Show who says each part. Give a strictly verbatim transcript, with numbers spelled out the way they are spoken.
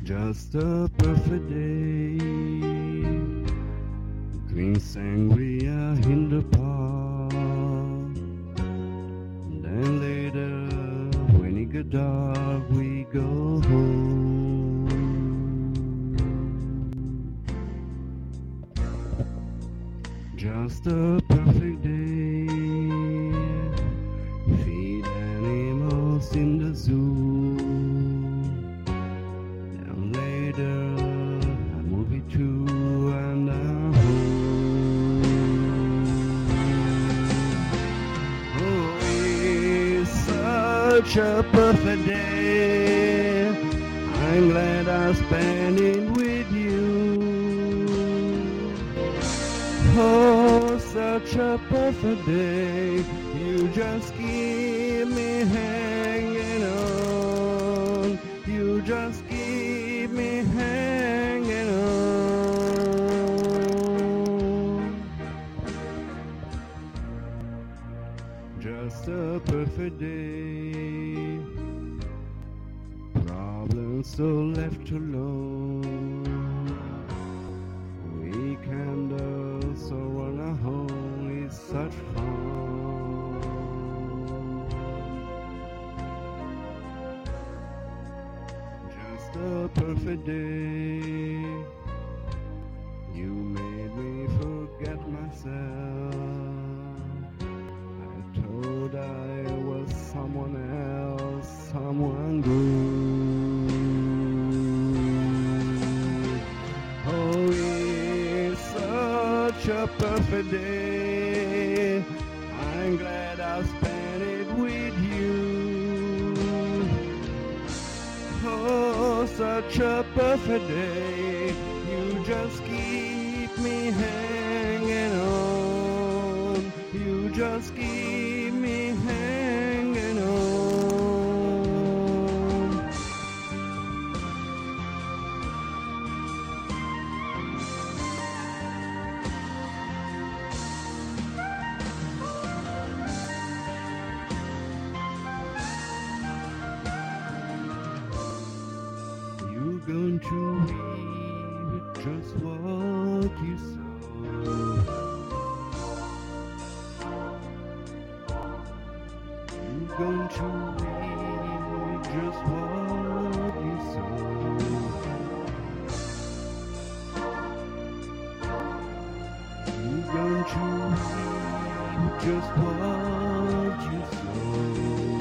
Speaker 1: Just a perfect day. Drink sangria in the park. Then later, when it gets dark, we go home. Just a perfect day. Feed animals in the zoo. Then later, a movie too, and I'm home. Oh, it's such a perfect day. I'm glad I spent it with you. Oh, such a perfect day. You just keep me hanging on. You just keep me hanging on. Just a perfect day. Problems so left alone. Weekenders so run a home is such fun. Just a perfect day. You made me forget myself. I thought I was someone else, someone good. Oh, it's such a perfect day. I'm glad I spent it with you. Oh, such a perfect day. You just keep me hanging on. You just keep me hanging on. You're going to reap just what you sow. You're going to reap just what you sow. You're going to reap just what you sow.